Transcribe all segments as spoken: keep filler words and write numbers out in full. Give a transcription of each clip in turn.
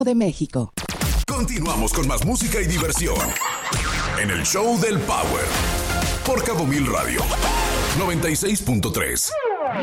de México. Continuamos con más música y diversión en el Show del Power por Cabo Mil Radio noventa y seis punto tres.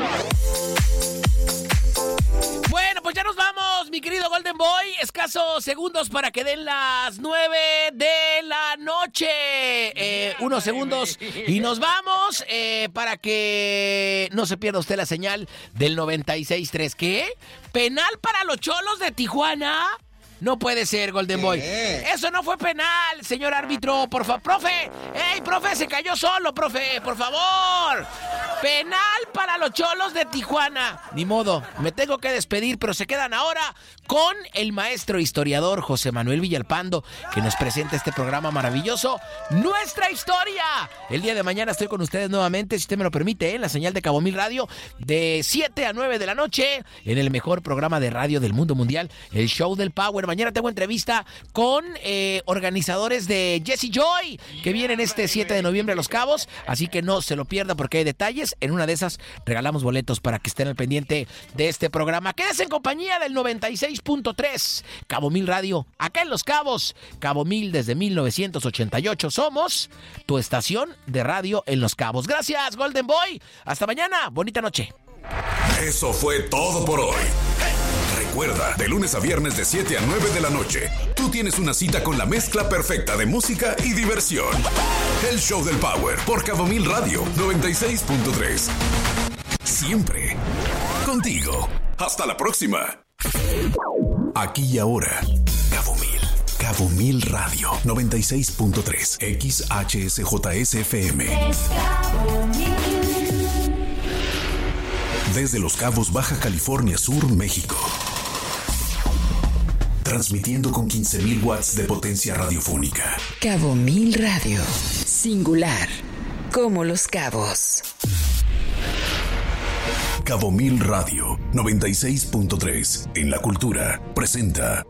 Bueno, pues ya nos vamos, mi querido Golden Boy. Escasos segundos para que den las nueve de la noche. Eh, unos segundos y nos vamos eh, para que no se pierda usted la señal del noventa y seis punto tres. ¿Qué? ¿Penal para los Cholos de Tijuana? No puede ser, Golden Boy. Eso no fue penal, señor árbitro. Por favor, profe. ¡Ey, profe! Se cayó solo, profe. Por favor. Penal para los Cholos de Tijuana. Ni modo, me tengo que despedir, pero se quedan ahora con el maestro historiador José Manuel Villalpando, que nos presenta este programa maravilloso, Nuestra Historia. El día de mañana estoy con ustedes nuevamente, si usted me lo permite, en la señal de Cabo Mil Radio, de siete a nueve de la noche, en el mejor programa de radio del mundo mundial, el Show del Power. Mañana tengo entrevista con eh, organizadores de Jesse Joy, que vienen este siete de noviembre a Los Cabos, así que no se lo pierda porque hay detalles. En una de esas regalamos boletos para que estén al pendiente de este programa. Quédese en compañía del noventa y seis punto tres, Cabo Mil Radio, acá en Los Cabos. Cabo Mil desde mil novecientos ochenta y ocho. Somos tu estación de radio en Los Cabos. Gracias, Golden Boy. Hasta mañana. Bonita noche. Eso fue todo por hoy. Recuerda, de lunes a viernes de siete a nueve de la noche, tú tienes una cita con la mezcla perfecta de música y diversión. El Show del Power por Cabo Mil Radio noventa y seis punto tres. Siempre contigo. Hasta la próxima. Aquí y ahora, Cabo Mil. Cabo Mil Radio noventa y seis punto tres. X H S J S F M. Desde Los Cabos, Baja California Sur, México. Transmitiendo con quince mil watts de potencia radiofónica. Cabo Mil Radio. Singular. Como Los Cabos. Cabo Mil Radio noventa y seis punto tres. En la cultura presenta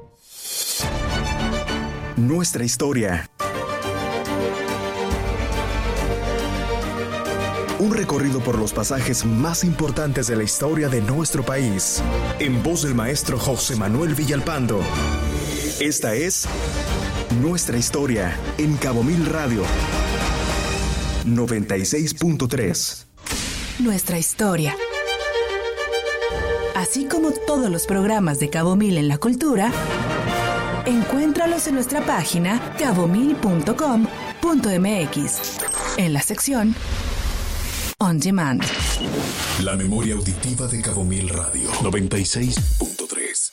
Nuestra Historia. Un recorrido por los pasajes más importantes de la historia de nuestro país. En voz del maestro José Manuel Villalpando. Esta es Nuestra Historia en Cabo Mil Radio noventa y seis punto tres. Nuestra Historia. Así como todos los programas de Cabo Mil en la cultura, encuéntralos en nuestra página cabo mil punto com punto m x, en la sección On Demand. La memoria auditiva de Cabo Mil Radio noventa y seis punto tres.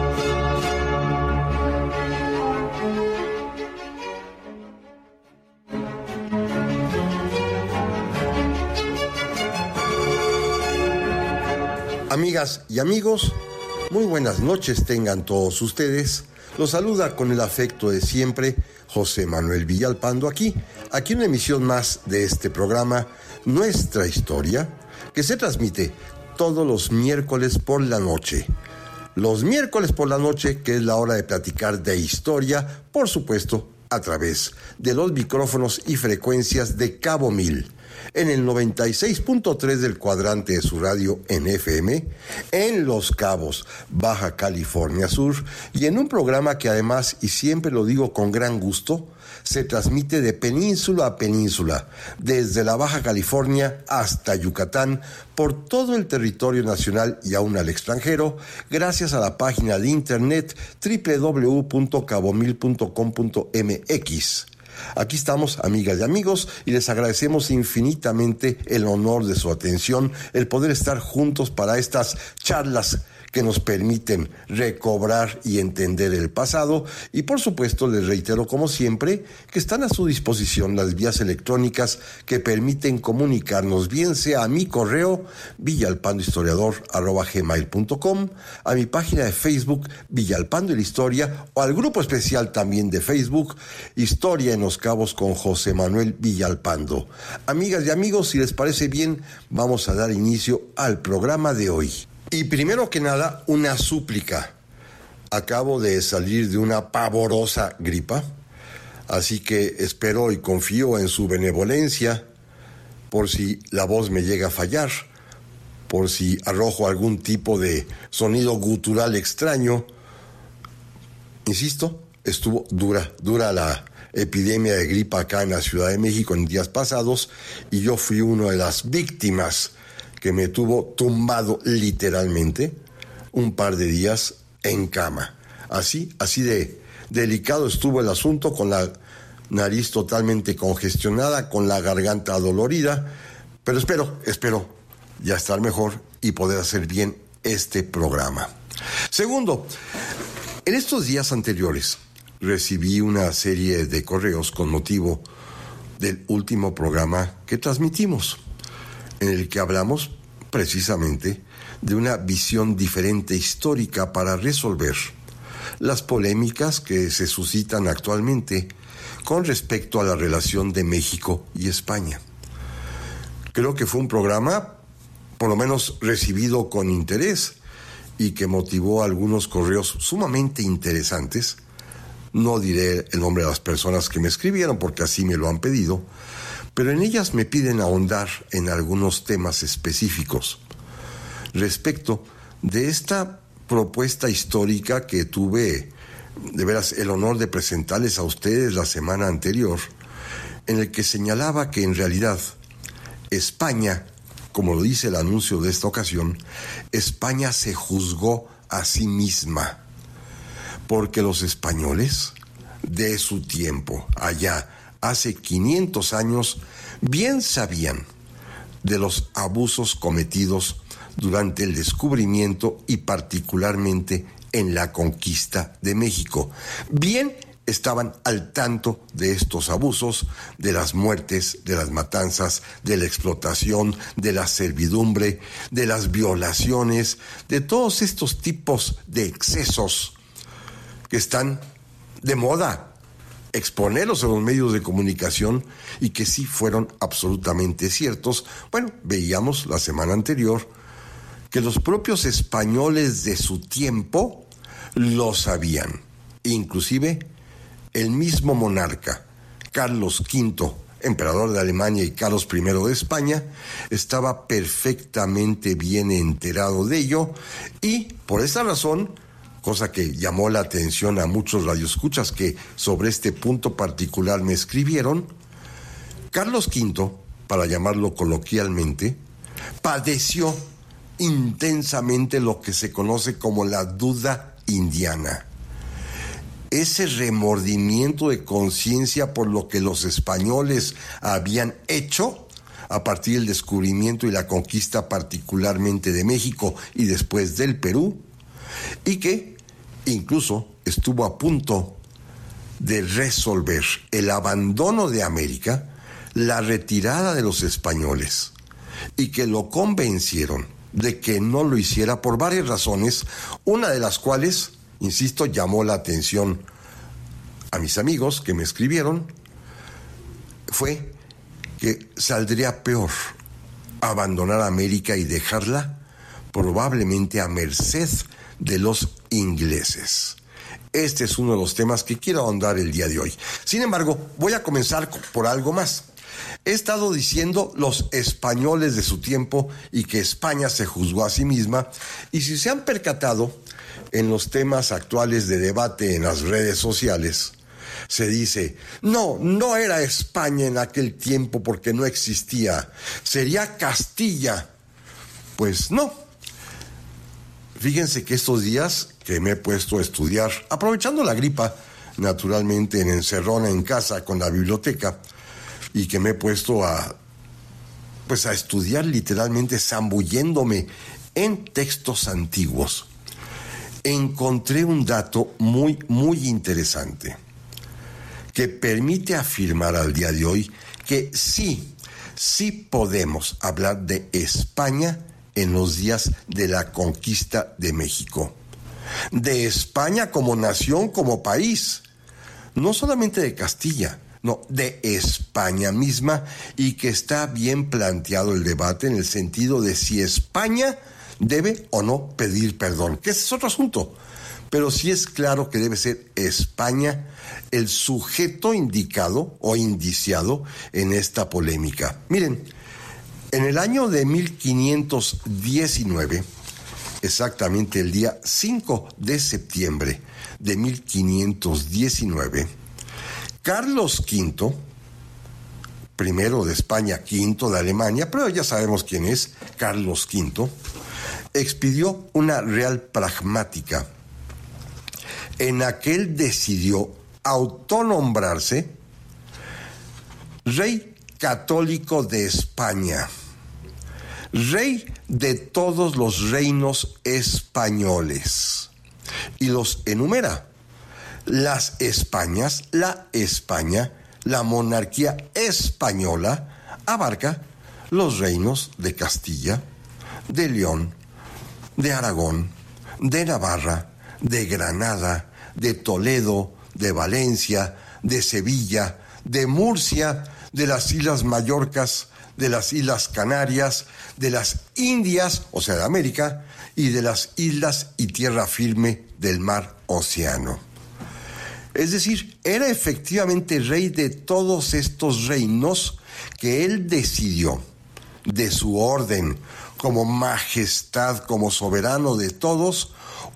Amigas y amigos, muy buenas noches tengan todos ustedes. Los saluda con el afecto de siempre José Manuel Villalpando aquí, aquí una emisión más de este programa Nuestra Historia, que se transmite todos los miércoles por la noche. Los miércoles por la noche, que es la hora de platicar de historia, por supuesto, a través de los micrófonos y frecuencias de Cabo Mil, en el noventa y seis punto tres del cuadrante de su radio en F M, en Los Cabos, Baja California Sur, y en un programa que además, y siempre lo digo con gran gusto, se transmite de península a península, desde la Baja California hasta Yucatán, por todo el territorio nacional y aún al extranjero, gracias a la página de internet doble u doble u doble u punto cabo mil punto com punto m x. Aquí estamos, amigas y amigos, y les agradecemos infinitamente el honor de su atención, el poder estar juntos para estas charlas que nos permiten recobrar y entender el pasado. Y por supuesto, les reitero como siempre que están a su disposición las vías electrónicas que permiten comunicarnos, bien sea a mi correo villalpandohistoriador arroba gmail punto com, a mi página de Facebook Villalpando y la Historia, o al grupo especial también de Facebook Historia en Los Cabos con José Manuel Villalpando. Amigas y amigos, si les parece bien, vamos a dar inicio al programa de hoy. Y primero que nada, una súplica. Acabo de salir de una pavorosa gripa, así que espero y confío en su benevolencia por si la voz me llega a fallar, por si arrojo algún tipo de sonido gutural extraño. insisto, estuvo dura, dura la epidemia de gripa acá en la Ciudad de México en días pasados, y yo fui una de las víctimas que me tuvo tumbado literalmente un par de días en cama. Así, así de delicado estuvo el asunto, con la nariz totalmente congestionada, con la garganta dolorida, pero espero, espero ya estar mejor y poder hacer bien este programa. Segundo, en estos días anteriores recibí una serie de correos con motivo del último programa que transmitimos, en el que hablamos precisamente de una visión diferente histórica para resolver las polémicas que se suscitan actualmente con respecto a la relación de México y España. Creo que fue un programa, por lo menos recibido con interés, y que motivó algunos correos sumamente interesantes. No diré el nombre de las personas que me escribieron porque así me lo han pedido, pero en ellas me piden ahondar en algunos temas específicos respecto de esta propuesta histórica que tuve de veras el honor de presentarles a ustedes la semana anterior, en el que señalaba que en realidad España, como lo dice el anuncio de esta ocasión, España se juzgó a sí misma, porque los españoles de su tiempo, allá hace quinientos años, bien sabían de los abusos cometidos durante el descubrimiento y particularmente en la conquista de México. Bien estaban al tanto de estos abusos, de las muertes, de las matanzas, de la explotación, de la servidumbre, de las violaciones, de todos estos tipos de excesos que están de moda exponerlos en los medios de comunicación y que sí fueron absolutamente ciertos. Bueno, veíamos la semana anterior que los propios españoles de su tiempo lo sabían. Inclusive el mismo monarca, Carlos quinto, emperador de Alemania, y Carlos primero de España, estaba perfectamente bien enterado de ello, y por esa razón, cosa que llamó la atención a muchos radioescuchas que sobre este punto particular me escribieron, Carlos quinto, para llamarlo coloquialmente, padeció intensamente lo que se conoce como la duda indiana. Ese remordimiento de conciencia por lo que los españoles habían hecho a partir del descubrimiento y la conquista particularmente de México y después del Perú, y que incluso estuvo a punto de resolver el abandono de América, la retirada de los españoles, y que lo convencieron de que no lo hiciera por varias razones, una de las cuales, insisto, llamó la atención a mis amigos que me escribieron, fue que saldría peor abandonar América y dejarla probablemente a merced de los ingleses. Este es uno de los temas que quiero ahondar el día de hoy. Sin embargo, voy a comenzar por algo más. He estado diciendo los españoles de su tiempo y que España se juzgó a sí misma, y si se han percatado en los temas actuales de debate en las redes sociales, se dice, no, no era España en aquel tiempo porque no existía, sería Castilla. Pues no. Fíjense que estos días que me he puesto a estudiar, aprovechando la gripa, naturalmente en encerrona en casa con la biblioteca, y que me he puesto a, pues a estudiar literalmente zambulléndome en textos antiguos, encontré un dato muy, muy interesante que permite afirmar al día de hoy que sí, sí podemos hablar de España en los días de la conquista de México. De España como nación, como país, no solamente de Castilla, no, de España misma, y que está bien planteado el debate en el sentido de si España debe o no pedir perdón, que ese es otro asunto, pero sí es claro que debe ser España el sujeto indicado o indiciado en esta polémica. Miren, en el año de mil quinientos diecinueve, exactamente el día cinco de septiembre de mil quinientos diecinueve, Carlos quinto, primero de España, quinto de Alemania, pero ya sabemos quién es, Carlos quinto, expidió una real pragmática en la que él decidió autonombrarse Rey Católico de España, Rey de todos los reinos españoles, y los enumera. Las Españas, la España, la monarquía española, abarca los reinos de Castilla, de León, de Aragón, de Navarra, de Granada, de Toledo, de Valencia, de Sevilla, de Murcia, de las Islas Mallorcas, de las Islas Canarias, de las Indias, o sea, de América, y de las islas y tierra firme del mar Océano. Es decir, era efectivamente rey de todos estos reinos que él decidió, de su orden, como majestad, como soberano de todos,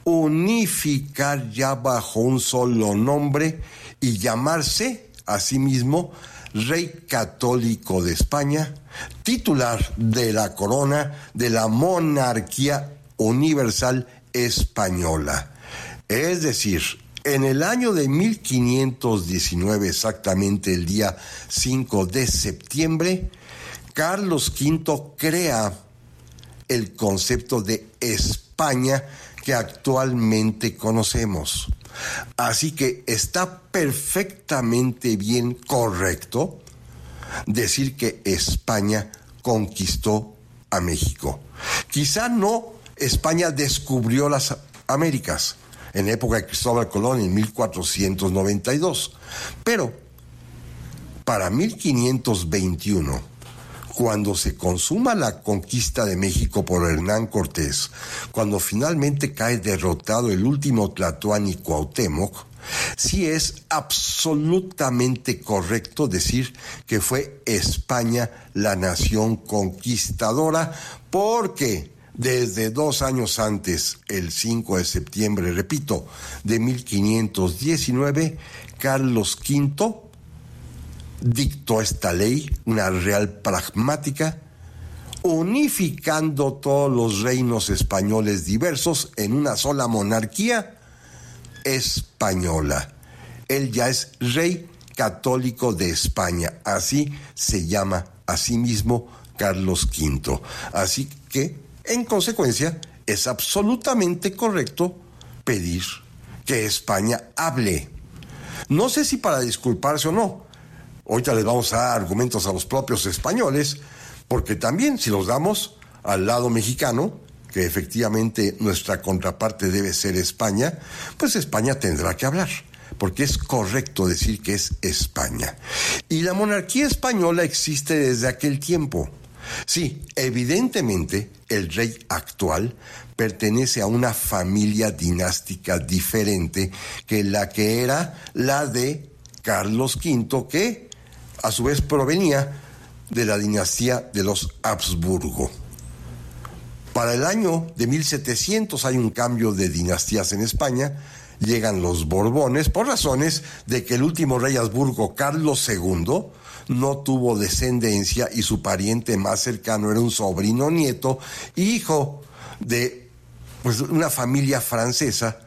unificar ya bajo un solo nombre y llamarse a sí mismo Rey Católico de España, titular de la corona de la monarquía universal española. Es decir, en el año de mil quinientos diecinueve, exactamente el día cinco de septiembre, Carlos quinto crea el concepto de España que actualmente conocemos. Así que está perfectamente bien correcto decir que España conquistó a México. Quizá no España descubrió las Américas en época de Cristóbal Colón en mil cuatrocientos noventa y dos, pero para mil quinientos veintiuno, cuando se consuma la conquista de México por Hernán Cortés, cuando finalmente cae derrotado el último Tlatoani Cuauhtémoc, sí es absolutamente correcto decir que fue España la nación conquistadora, porque desde dos años antes, el cinco de septiembre, repito, de mil quinientos diecinueve, Carlos quinto dictó esta ley, una real pragmática, unificando todos los reinos españoles diversos en una sola monarquía española. Él ya es Rey Católico de España, así se llama a sí mismo Carlos quinto. Así que, en consecuencia, es absolutamente correcto pedir que España hable. No sé si para disculparse o no. Ahorita les vamos a dar argumentos a los propios españoles, porque también si los damos al lado mexicano, que efectivamente nuestra contraparte debe ser España, pues España tendrá que hablar, porque es correcto decir que es España. Y la monarquía española existe desde aquel tiempo. Sí, evidentemente el rey actual pertenece a una familia dinástica diferente que la que era la de Carlos quinto, que a su vez provenía de la dinastía de los Habsburgo. Para el año de mil setecientos hay un cambio de dinastías en España, llegan los Borbones por razones de que el último rey Habsburgo, Carlos segundo, no tuvo descendencia y su pariente más cercano era un sobrino nieto, hijo de pues, una familia francesa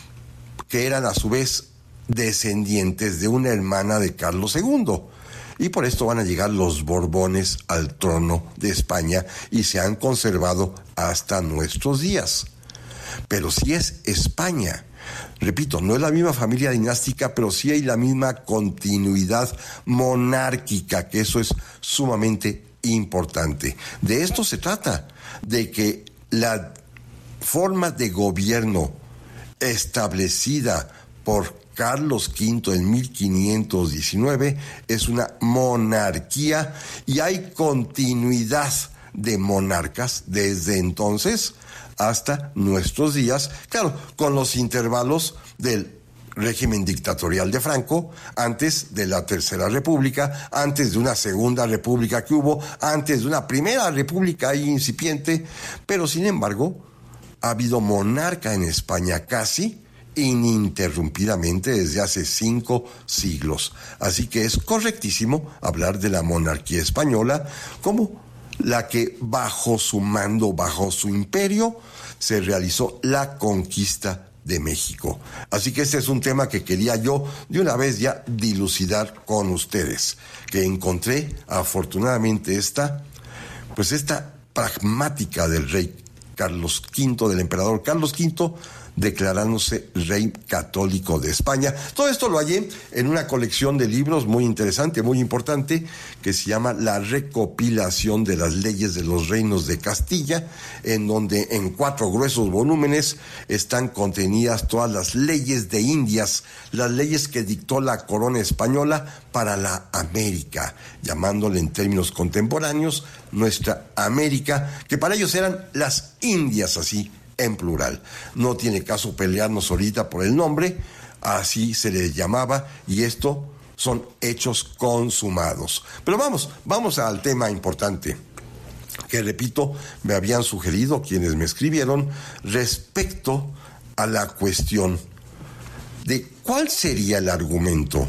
que eran a su vez descendientes de una hermana de Carlos segundo. Y por esto van a llegar los Borbones al trono de España y se han conservado hasta nuestros días. Pero sí es España. Repito, no es la misma familia dinástica, pero sí hay la misma continuidad monárquica, que eso es sumamente importante. De esto se trata, de que la forma de gobierno establecida por Carlos quinto en mil quinientos diecinueve es una monarquía y hay continuidad de monarcas desde entonces hasta nuestros días, claro, con los intervalos del régimen dictatorial de Franco, antes de la Tercera República, antes de una Segunda República que hubo, antes de una Primera República ahí incipiente, pero sin embargo, ha habido monarca en España casi ininterrumpidamente desde hace cinco siglos. Así que es correctísimo hablar de la monarquía española como la que bajo su mando, bajo su imperio, se realizó la conquista de México. Así que este es un tema que quería yo de una vez ya dilucidar con ustedes, que encontré afortunadamente esta, pues esta pragmática del rey Carlos quinto, del emperador Carlos quinto, declarándose rey católico de España. Todo esto lo hallé en una colección de libros muy interesante, muy importante, que se llama La recopilación de las leyes de los reinos de Castilla, en donde en cuatro gruesos volúmenes están contenidas todas las leyes de Indias, las leyes que dictó la corona española para la América, llamándole en términos contemporáneos nuestra América, que para ellos eran las Indias, así en plural. No tiene caso pelearnos ahorita por el nombre, así se les llamaba, y esto son hechos consumados. Pero vamos, vamos al tema importante, que repito, me habían sugerido quienes me escribieron respecto a la cuestión de cuál sería el argumento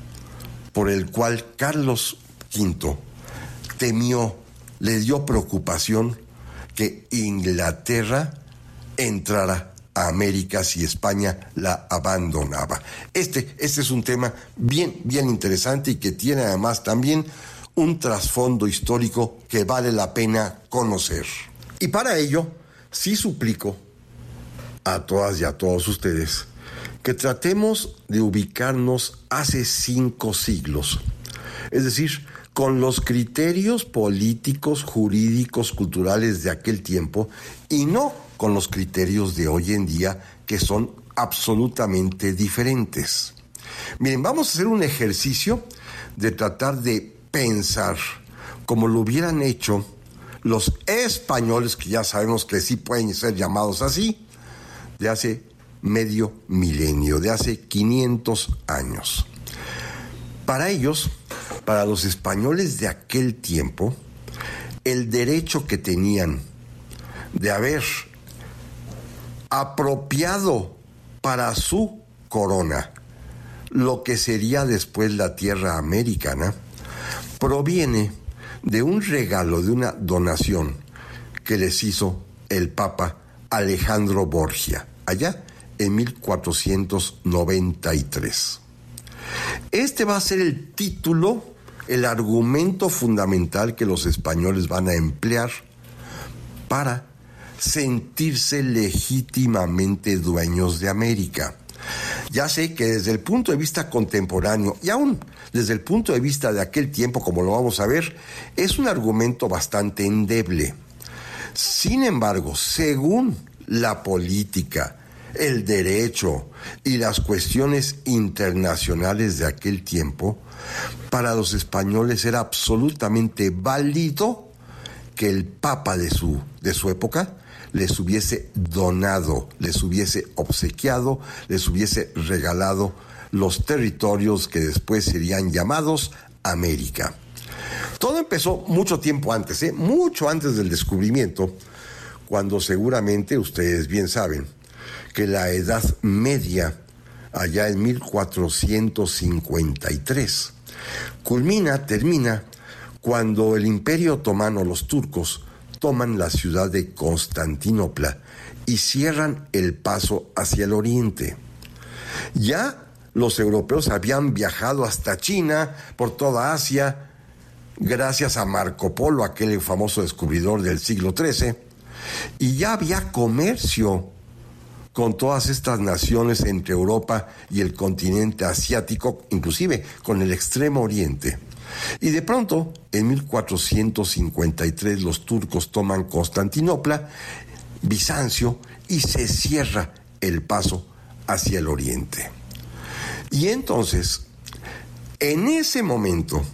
por el cual Carlos quinto temió, le dio preocupación que Inglaterra entrara a América si España la abandonaba. Este, este es un tema bien, bien interesante y que tiene además también un trasfondo histórico que vale la pena conocer. Y para ello, sí suplico a todas y a todos ustedes que tratemos de ubicarnos hace cinco siglos, es decir, con los criterios políticos, jurídicos, culturales de aquel tiempo y no con los criterios de hoy en día, que son absolutamente diferentes. Miren, vamos a hacer un ejercicio de tratar de pensar como lo hubieran hecho los españoles, que ya sabemos que sí pueden ser llamados así, de hace medio milenio, de hace quinientos años. Para ellos, para los españoles de aquel tiempo, el derecho que tenían de haber apropiado para su corona lo que sería después la tierra americana, proviene de un regalo, de una donación que les hizo el Papa Alejandro Borgia, allá en mil cuatrocientos noventa y tres. Este va a ser el título, el argumento fundamental que los españoles van a emplear para sentirse legítimamente dueños de América. Ya sé que desde el punto de vista contemporáneo y aún desde el punto de vista de aquel tiempo, como lo vamos a ver, es un argumento bastante endeble. Sin embargo, según la política, el derecho y las cuestiones internacionales de aquel tiempo, para los españoles era absolutamente válido que el Papa de su, de su época les hubiese donado, les hubiese obsequiado, les hubiese regalado los territorios que después serían llamados América. Todo empezó mucho tiempo antes, ¿eh? mucho antes del descubrimiento, cuando seguramente ustedes bien saben que la Edad Media, allá en mil cuatrocientos cincuenta y tres, culmina, termina, cuando el Imperio Otomano, los turcos, toman la ciudad de Constantinopla y cierran el paso hacia el oriente. Ya los europeos habían viajado hasta China, por toda Asia, gracias a Marco Polo, aquel famoso descubridor del siglo trece, y ya había comercio con todas estas naciones entre Europa y el continente asiático, inclusive con el Extremo Oriente. Y de pronto, en mil cuatrocientos cincuenta y tres, los turcos toman Constantinopla, Bizancio, y se cierra el paso hacia el oriente. Y entonces, en ese momento,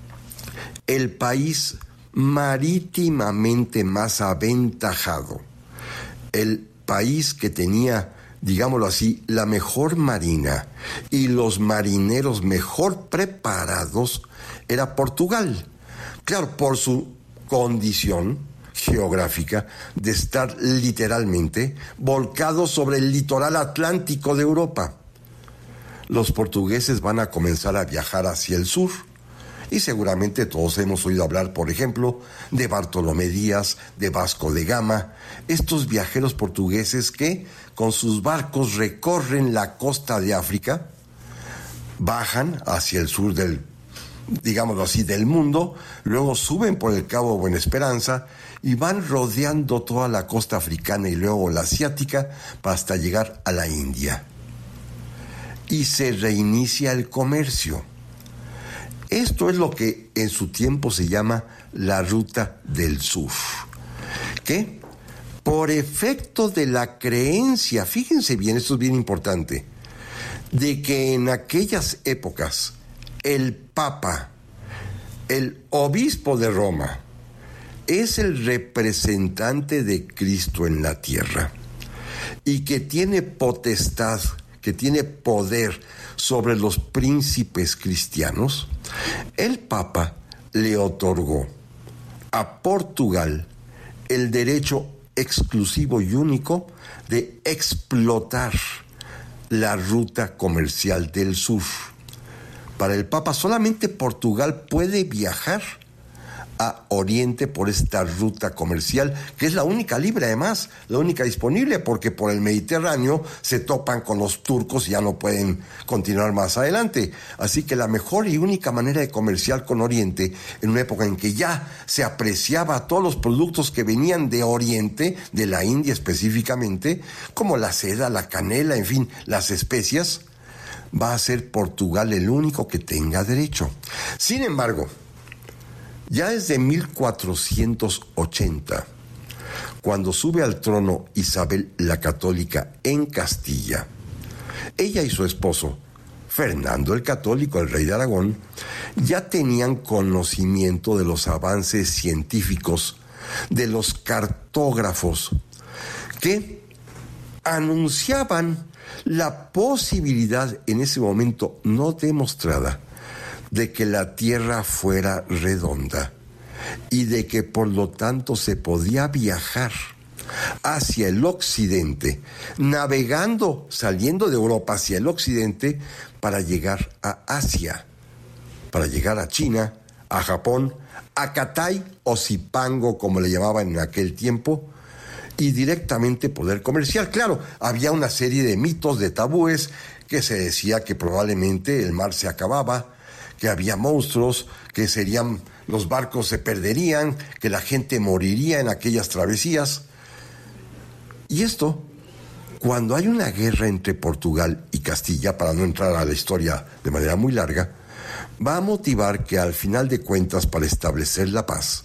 el país marítimamente más aventajado, el país que tenía, digámoslo así, la mejor marina y los marineros mejor preparados, era Portugal. Claro, por su condición geográfica de estar literalmente volcados sobre el litoral atlántico de Europa. Los portugueses van a comenzar a viajar hacia el sur. Y seguramente todos hemos oído hablar, por ejemplo, de Bartolomé Díaz, de Vasco de Gama, estos viajeros portugueses que con sus barcos recorren la costa de África, bajan hacia el sur del, digámoslo así, del mundo, luego suben por el Cabo Buena Esperanza y van rodeando toda la costa africana y luego la asiática hasta llegar a la India. Y se reinicia el comercio. Esto es lo que en su tiempo se llama la Ruta del Sur, que por efecto de la creencia, fíjense bien, esto es bien importante, de que en aquellas épocas el Papa, el obispo de Roma, es el representante de Cristo en la tierra y que tiene potestad, que tiene poder sobre los príncipes cristianos, el Papa le otorgó a Portugal el derecho exclusivo y único de explotar la ruta comercial del sur. Para el Papa, solamente Portugal puede viajar a Oriente por esta ruta comercial, que es la única libre además, la única disponible, porque por el Mediterráneo se topan con los turcos y ya no pueden continuar más adelante. Así que la mejor y única manera de comerciar con Oriente, en una época en que ya se apreciaba todos los productos que venían de Oriente, de la India específicamente, como la seda, la canela, en fin, las especias, va a ser Portugal el único que tenga derecho. Sin embargo, ya desde mil cuatrocientos ochenta, cuando sube al trono Isabel la Católica en Castilla, ella y su esposo, Fernando el Católico, el rey de Aragón, ya tenían conocimiento de los avances científicos, de los cartógrafos, que anunciaban la posibilidad en ese momento no demostrada de que la Tierra fuera redonda y de que por lo tanto se podía viajar hacia el occidente, navegando, saliendo de Europa hacia el occidente para llegar a Asia, para llegar a China, a Japón, a Catay o Zipango, como le llamaban en aquel tiempo, y directamente poder comerciar. Claro, había una serie de mitos, de tabúes, que se decía que probablemente el mar se acababa, que había monstruos, que serían, los barcos se perderían, que la gente moriría en aquellas travesías. Y esto, cuando hay una guerra entre Portugal y Castilla, para no entrar a la historia de manera muy larga, va a motivar que al final de cuentas, para establecer la paz,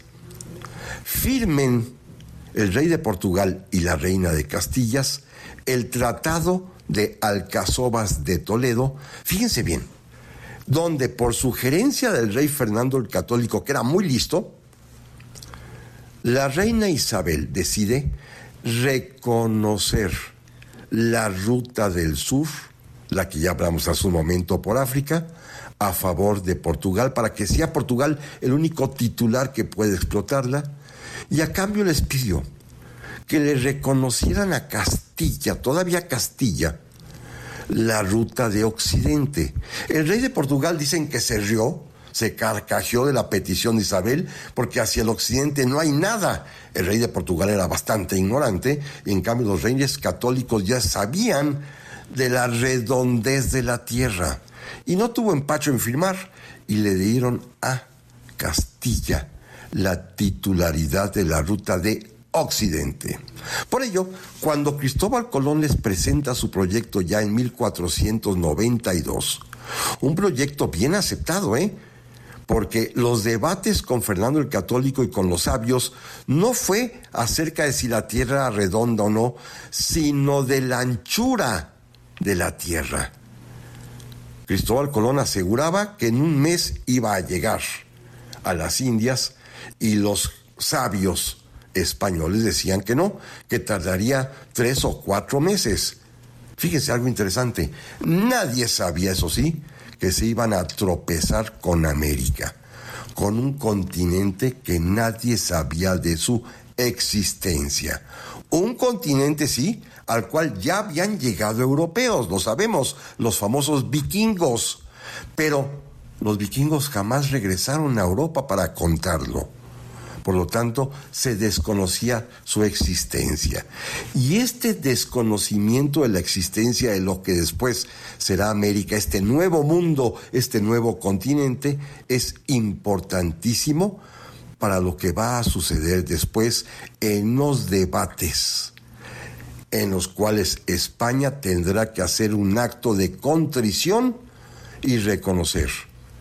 firmen el rey de Portugal y la reina de Castillas el Tratado de Alcazobas de Toledo. Fíjense bien, donde por sugerencia del rey Fernando el Católico, que era muy listo, la reina Isabel decide reconocer la ruta del sur, la que ya hablamos hace un momento por África, a favor de Portugal, para que sea Portugal el único titular que puede explotarla, y a cambio les pidió que le reconocieran a Castilla, todavía Castilla, la ruta de Occidente. El rey de Portugal dicen que se rió, se carcajeó de la petición de Isabel, porque hacia el occidente no hay nada. El rey de Portugal era bastante ignorante, y en cambio los reyes católicos ya sabían de la redondez de la tierra. Y no tuvo empacho en firmar, y le dieron a Castilla la titularidad de la ruta de Occidente. Por ello, cuando Cristóbal Colón les presenta su proyecto ya en mil cuatrocientos noventa y dos, un proyecto bien aceptado, ¿eh? Porque los debates con Fernando el Católico y con los sabios no fue acerca de si la tierra era redonda o no, sino de la anchura de la tierra. Cristóbal Colón aseguraba que en un mes iba a llegar a las Indias, y los sabios españoles decían que no, que tardaría tres o cuatro meses. Fíjense algo interesante, nadie sabía, eso sí, que se iban a tropezar con América, con un continente que nadie sabía de su existencia. Un continente, sí, al cual ya habían llegado europeos, lo sabemos, los famosos vikingos. Pero los vikingos jamás regresaron a Europa para contarlo. Por lo tanto, se desconocía su existencia. Y este desconocimiento de la existencia de lo que después será América, este nuevo mundo, este nuevo continente, es importantísimo para lo que va a suceder después en los debates en los cuales España tendrá que hacer un acto de contrición y reconocer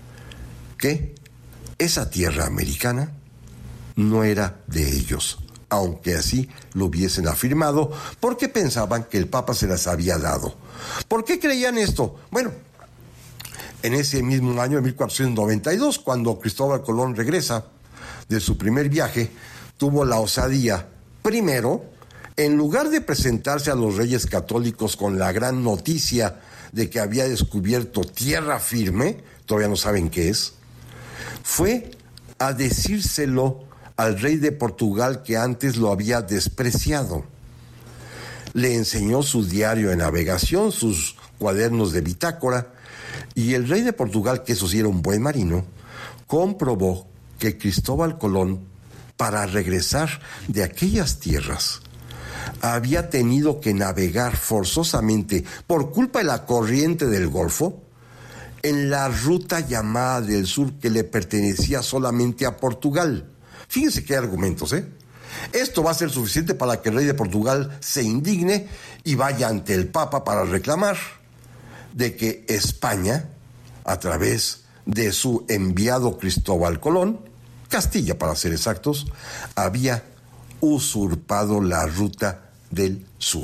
que esa tierra americana no era de ellos, aunque así lo hubiesen afirmado, porque pensaban que el Papa se las había dado. ¿Por qué creían esto? Bueno, en ese mismo año, en mil cuatrocientos noventa y dos, cuando Cristóbal Colón regresa de su primer viaje, tuvo la osadía, primero, en lugar de presentarse a los reyes católicos con la gran noticia de que había descubierto tierra firme, todavía no saben qué es, fue a decírselo al rey de Portugal que antes lo había despreciado. Le enseñó su diario de navegación, sus cuadernos de bitácora, y el rey de Portugal, que eso sí era un buen marino, comprobó que Cristóbal Colón, para regresar de aquellas tierras, había tenido que navegar forzosamente, por culpa de la corriente del Golfo, en la ruta llamada del sur, que le pertenecía solamente a Portugal. Fíjense qué argumentos, ¿eh? Esto va a ser suficiente para que el rey de Portugal se indigne y vaya ante el Papa para reclamar de que España, a través de su enviado Cristóbal Colón, Castilla para ser exactos, había usurpado la ruta del sur.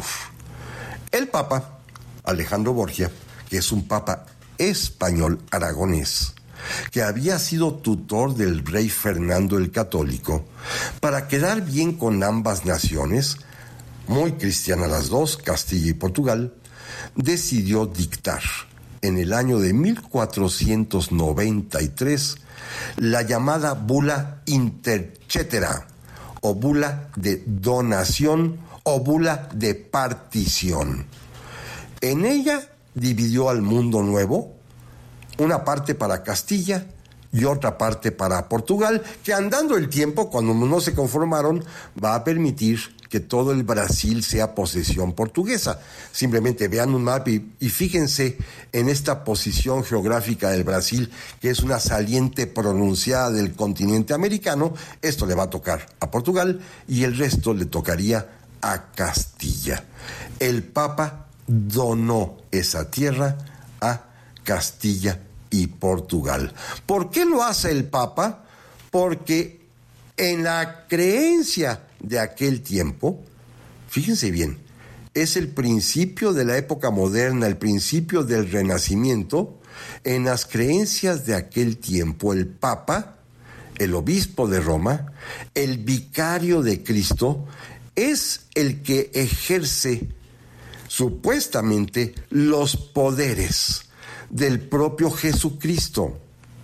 El Papa Alejandro Borgia, que es un papa español aragonés, que había sido tutor del rey Fernando el Católico, para quedar bien con ambas naciones, muy cristianas las dos, Castilla y Portugal, decidió dictar en el año de mil cuatrocientos noventa y tres la llamada bula intercetera, o bula de donación, o bula de partición. En ella dividió al mundo nuevo, una parte para Castilla y otra parte para Portugal, que andando el tiempo, cuando no se conformaron, va a permitir que todo el Brasil sea posesión portuguesa. Simplemente vean un mapa y, y fíjense en esta posición geográfica del Brasil, que es una saliente pronunciada del continente americano. Esto le va a tocar a Portugal y el resto le tocaría a Castilla. El Papa donó esa tierra a Castilla y Portugal. ¿Por qué lo hace el Papa? Porque en la creencia de aquel tiempo, fíjense bien, es el principio de la época moderna, el principio del Renacimiento. En las creencias de aquel tiempo, el Papa, el obispo de Roma, el vicario de Cristo, es el que ejerce supuestamente los poderes del propio Jesucristo.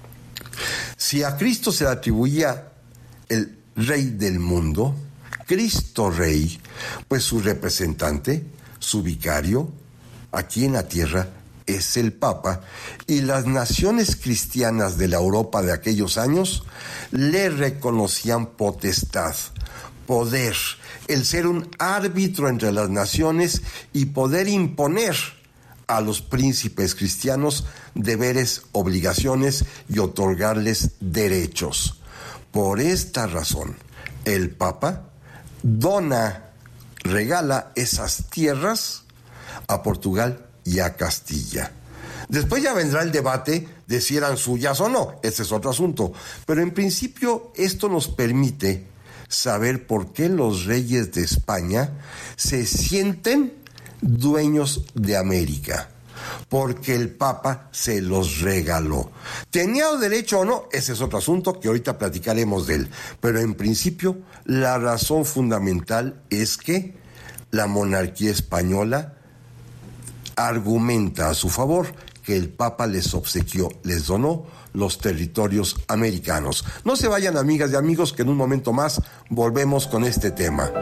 Si a Cristo se le atribuía el Rey del mundo, Cristo Rey, pues su representante, su vicario, aquí en la tierra, es el Papa, y las naciones cristianas de la Europa de aquellos años le reconocían potestad, poder, el ser un árbitro entre las naciones y poder imponer a los príncipes cristianos deberes, obligaciones y otorgarles derechos. Por esta razón, el Papa dona, regala esas tierras a Portugal y a Castilla. Después ya vendrá el debate de si eran suyas o no, ese es otro asunto. Pero en principio esto nos permite saber por qué los reyes de España se sienten dueños de América. Porque el Papa se los regaló. ¿Tenía derecho o no? Ese es otro asunto que ahorita platicaremos de él. Pero en principio, la razón fundamental es que la monarquía española argumenta a su favor que el Papa les obsequió, les donó los territorios americanos. No se vayan, amigas y amigos, que en un momento más volvemos con este tema.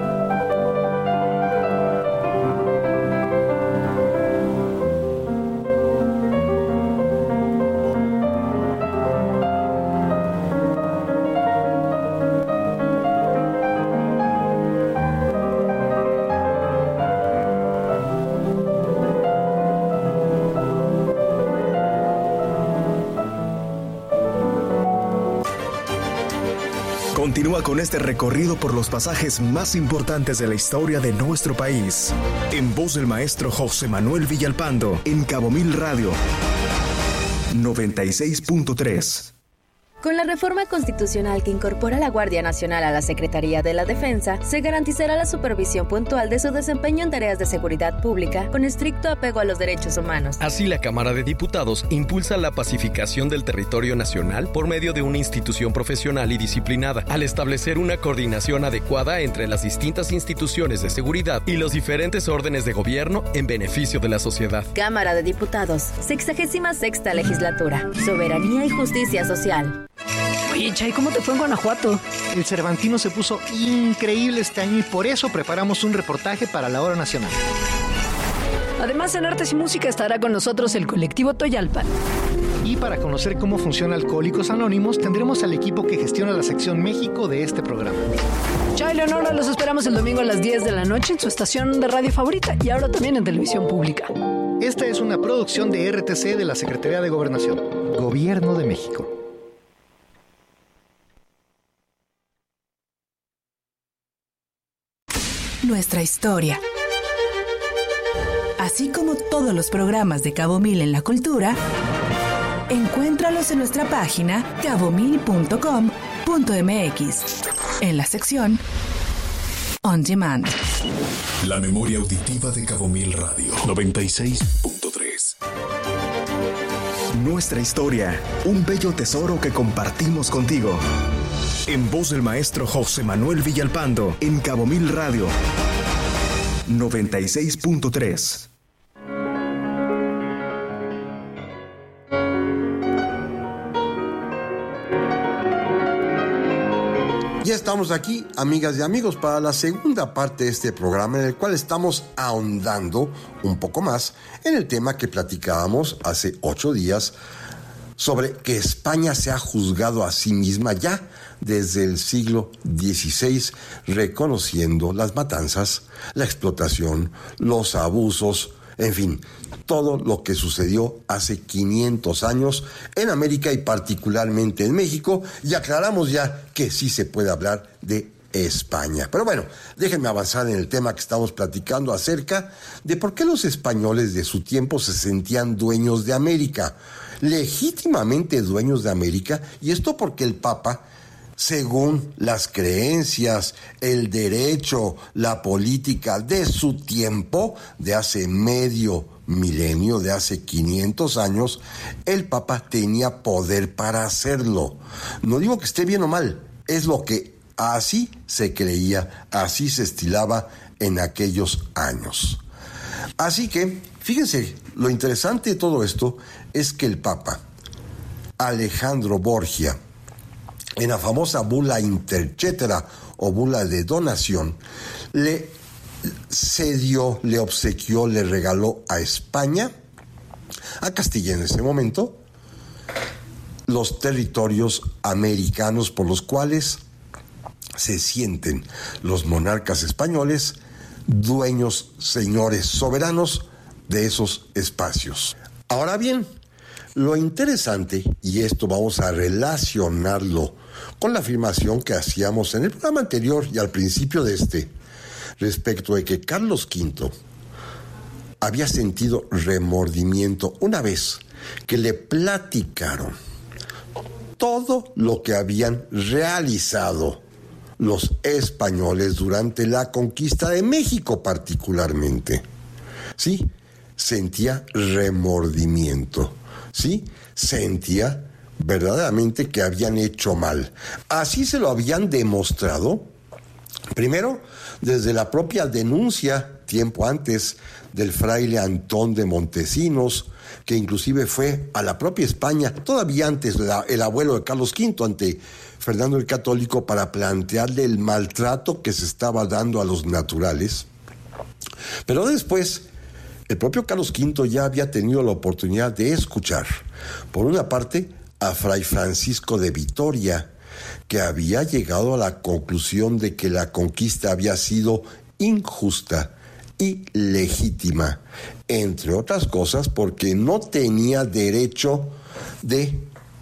Continúa con este recorrido por los pasajes más importantes de la historia de nuestro país. En voz del maestro José Manuel Villalpando, en Cabo Mil Radio noventa y seis punto tres. Con la reforma constitucional que incorpora la Guardia Nacional a la Secretaría de la Defensa, se garantizará la supervisión puntual de su desempeño en tareas de seguridad pública, con estricto apego a los derechos humanos. Así, la Cámara de Diputados impulsa la pacificación del territorio nacional por medio de una institución profesional y disciplinada, al establecer una coordinación adecuada entre las distintas instituciones de seguridad y los diferentes órdenes de gobierno en beneficio de la sociedad. Cámara de Diputados, sexagésima sexta legislatura. Soberanía y justicia social. Oye, Chay, ¿cómo te fue en Guanajuato? El Cervantino se puso increíble este año y por eso preparamos un reportaje para la Hora Nacional. Además, en Artes y Música estará con nosotros el colectivo Toyalpan. Y para conocer cómo funciona Alcohólicos Anónimos, tendremos al equipo que gestiona la sección México de este programa. Chay, Leonora, los esperamos el domingo a las diez de la noche en su estación de radio favorita y ahora también en televisión pública. Esta es una producción de R T C de la Secretaría de Gobernación, Gobierno de México. Nuestra historia. Así como todos los programas de Cabo Mil en la cultura, encuéntralos en nuestra página cabo mil punto com punto m x, en la sección On Demand. La memoria auditiva de Cabo Mil Radio noventa y seis punto tres. Nuestra historia, un bello tesoro que compartimos contigo. En voz del maestro José Manuel Villalpando, en Cabo Mil Radio noventa y seis punto tres. Ya estamos aquí, amigas y amigos, para la segunda parte de este programa, en el cual estamos ahondando un poco más en el tema que platicábamos hace ocho días sobre que España se ha juzgado a sí misma ya desde el siglo dieciséis, reconociendo las matanzas, la explotación, los abusos, en fin, todo lo que sucedió hace quinientos años en América y particularmente en México, y aclaramos ya que sí se puede hablar de España. Pero bueno, déjenme avanzar en el tema que estamos platicando acerca de por qué los españoles de su tiempo se sentían dueños de América, legítimamente dueños de América, y esto porque el Papa, según las creencias, el derecho, la política de su tiempo, de hace medio milenio, de hace quinientos años, el Papa tenía poder para hacerlo. No digo que esté bien o mal, es lo que así se creía, así se estilaba en aquellos años. Así que, fíjense, lo interesante de todo esto es que el Papa Alejandro Borgia, en la famosa bula interchetera o bula de donación, le cedió, le obsequió, le regaló a España, a Castilla en ese momento, los territorios americanos por los cuales se sienten los monarcas españoles dueños, señores, soberanos de esos espacios. Ahora bien, lo interesante, y esto vamos a relacionarlo con la afirmación que hacíamos en el programa anterior y al principio de este, respecto de que Carlos quinto había sentido remordimiento una vez que le platicaron todo lo que habían realizado los españoles durante la conquista de México particularmente. Sí, sentía remordimiento. Sí, sentía verdaderamente que habían hecho mal. Así se lo habían demostrado, primero, desde la propia denuncia tiempo antes del fraile Antón de Montesinos, que inclusive fue a la propia España, todavía antes la, el abuelo de Carlos quinto, ante Fernando el Católico, para plantearle el maltrato que se estaba dando a los naturales. Pero después, el propio Carlos quinto ya había tenido la oportunidad de escuchar, por una parte, a Fray Francisco de Vitoria, que había llegado a la conclusión de que la conquista había sido injusta y legítima, entre otras cosas porque no tenía derecho de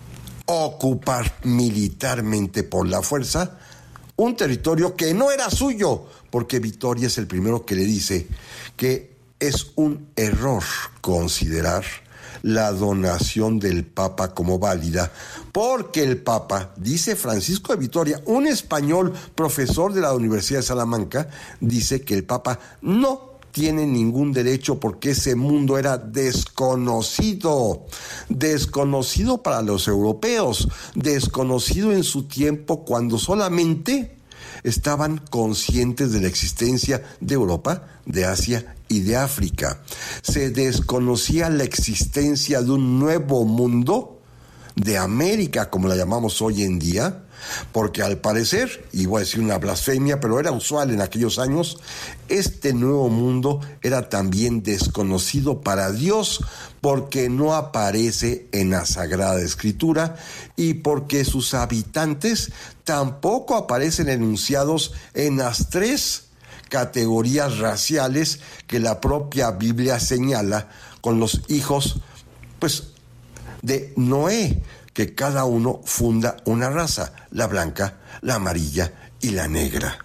ocupar militarmente por la fuerza un territorio que no era suyo, porque Vitoria es el primero que le dice que es un error considerar la donación del Papa como válida, porque el Papa, dice Francisco de Vitoria, un español profesor de la Universidad de Salamanca, dice que el Papa no tiene ningún derecho porque ese mundo era desconocido, desconocido para los europeos, desconocido en su tiempo cuando solamente estaban conscientes de la existencia de Europa, de Asia y de África. Se desconocía la existencia de un nuevo mundo, de América, como la llamamos hoy en día, porque al parecer, y voy a decir una blasfemia, pero era usual en aquellos años, este nuevo mundo era también desconocido para Dios, porque no aparece en la Sagrada Escritura y porque sus habitantes tampoco aparecen enunciados en las tres categorías raciales que la propia Biblia señala con los hijos, pues, de Noé, que cada uno funda una raza, la blanca, la amarilla y la negra.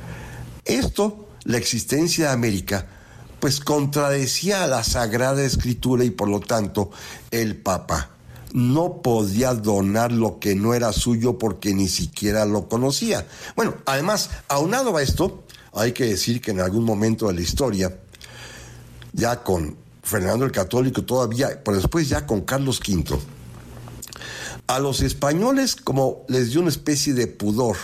Esto, la existencia de América, pues contradecía a la Sagrada Escritura y por lo tanto el Papa no podía donar lo que no era suyo porque ni siquiera lo conocía. Bueno, además, aunado a esto, hay que decir que en algún momento de la historia, ya con Fernando el Católico todavía, pero después ya con Carlos quinto, a los españoles como les dio una especie de pudor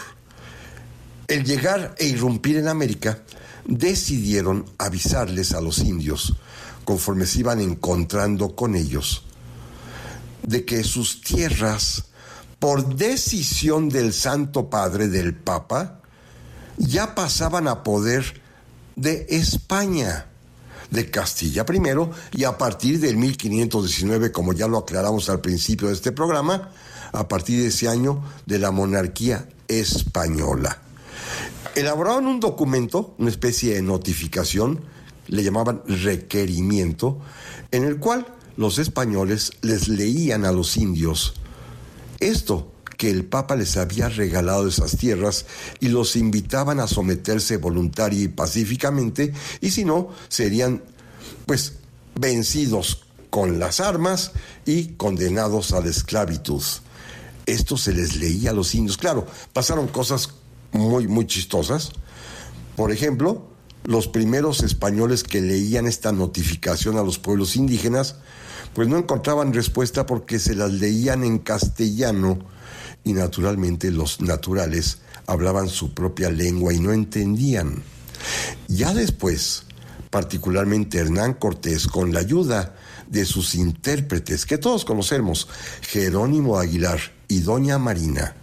el llegar e irrumpir en América, decidieron avisarles a los indios, conforme se iban encontrando con ellos, de que sus tierras, por decisión del Santo Padre, del Papa, ya pasaban a poder de España, de Castilla primero, y a partir del mil quinientos diecinueve, como ya lo aclaramos al principio de este programa, a partir de ese año, de la monarquía española. Elaboraron un documento, una especie de notificación, le llamaban requerimiento, en el cual los españoles les leían a los indios esto, que el Papa les había regalado esas tierras y los invitaban a someterse voluntaria y pacíficamente, y si no, serían pues vencidos con las armas y condenados a la esclavitud. Esto se les leía a los indios. Claro, pasaron cosas muy, muy chistosas. Por ejemplo, los primeros españoles que leían esta notificación a los pueblos indígenas, pues no encontraban respuesta porque se las leían en castellano, y naturalmente los naturales hablaban su propia lengua y no entendían. Ya después, particularmente Hernán Cortés, con la ayuda de sus intérpretes, que todos conocemos, Jerónimo Aguilar y Doña Marina,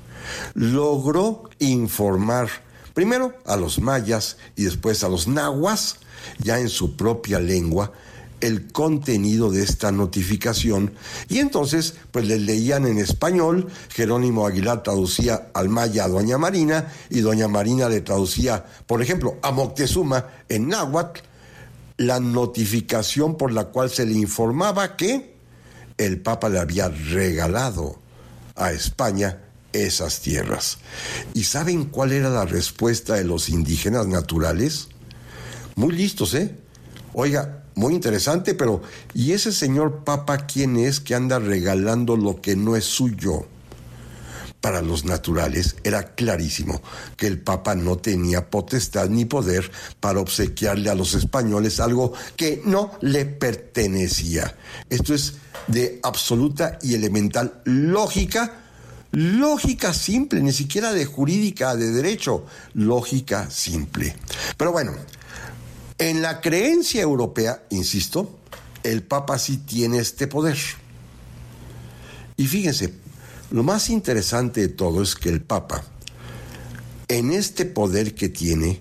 logró informar primero a los mayas y después a los nahuas, ya en su propia lengua, el contenido de esta notificación, y entonces pues les leían en español. Jerónimo Aguilar traducía al maya a Doña Marina, y Doña Marina le traducía, por ejemplo, a Moctezuma en náhuatl, la notificación por la cual se le informaba que el Papa le había regalado a España esas tierras. ¿Y saben cuál era la respuesta de los indígenas naturales? Muy listos, ¿eh? Oiga, muy interesante, pero ¿y ese señor Papa quién es que anda regalando lo que no es suyo? Para los naturales era clarísimo que el Papa no tenía potestad ni poder para obsequiarle a los españoles algo que no le pertenecía. Esto es de absoluta y elemental lógica, lógica simple, ni siquiera de jurídica, de derecho, lógica simple. Pero bueno, En la creencia europea, insisto, el Papa sí tiene este poder. Y fíjense, lo más interesante de todo es que el Papa, en este poder que tiene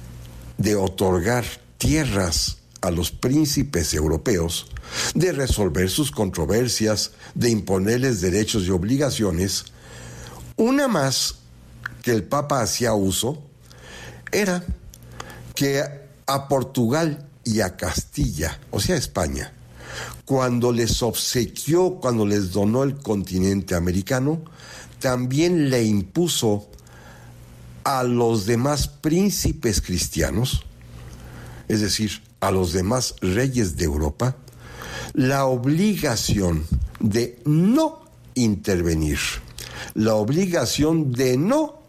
de otorgar tierras a los príncipes europeos, de resolver sus controversias, de imponerles derechos y obligaciones, una más que el Papa hacía uso era que a Portugal y a Castilla, o sea, a España, cuando les obsequió, cuando les donó el continente americano, también le impuso a los demás príncipes cristianos, es decir, a los demás reyes de Europa, la obligación de no intervenir, la obligación de no